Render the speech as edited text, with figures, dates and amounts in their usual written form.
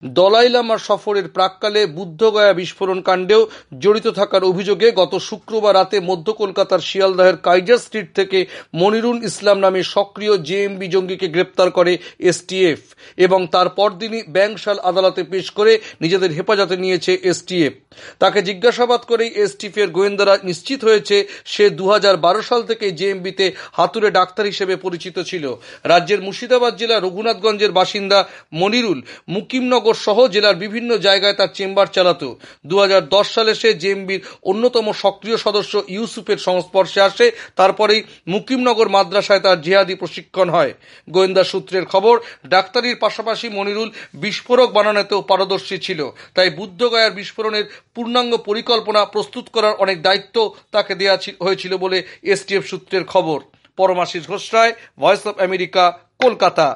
দলাই লামার সফরের প্রাক্কালে বুদ্ধগয়া বিস্ফোরণ কাণ্ডেও জড়িত থাকার অভিযোগে গত শুক্রবার রাতে মধ্য কলকাতার শিয়ালদহের কাইজার স্ট্রিট থেকে মনিরুল ইসলাম নামে সক্রিয় জেএমবি জঙ্গিকে গ্রেপ্তার করে এসটিএফ এবং তার পরদিনই ব্যাংশাল আদালতে পেশ করে নিজেদের হেফাজতে নিয়েছে এসটিএফ। তাকে জিজ্ঞাসাবাদ করেই এসটিএফের গোয়েন্দারা নিশ্চিত হয়েছে সে 2012 সাল থেকে জেএমবিতে হাতুড়ে ডাক্তার হিসেবে পরিচিত ছিল। রাজ্যের মুর্শিদাবাদ জেলার রঘুনাথগঞ্জের বাসিন্দা মনিরুল মুকিমনগর সহ জেলার বিভিন্ন জায়গায় তার চেম্বার চালাতো। 2010 সালে সে জেএমবির অন্যতম সক্রিয় সদস্য ইউসুফের সংস্পর্শে আসে। তারপরেই মুকিমনগর মাদ্রাসায় তার জিহাদি প্রশিক্ষণ হয়। গোয়েন্দা সূত্রের খবর, ডাক্তারির পাশাপাশি মনিরুল বিস্ফোরক বানানোতেও পারদর্শী ছিল। তাই বুদ্ধগয়ার বিস্ফোরণের পূর্ণাঙ্গ পরিকল্পনা প্রস্তুত করার অনেক দায়িত্ব তাকে দেওয়া হয়েছিল বলে এসটিএফ সূত্রের খবর। Paramashis Ghosh Roy, voice of America, Kolkata.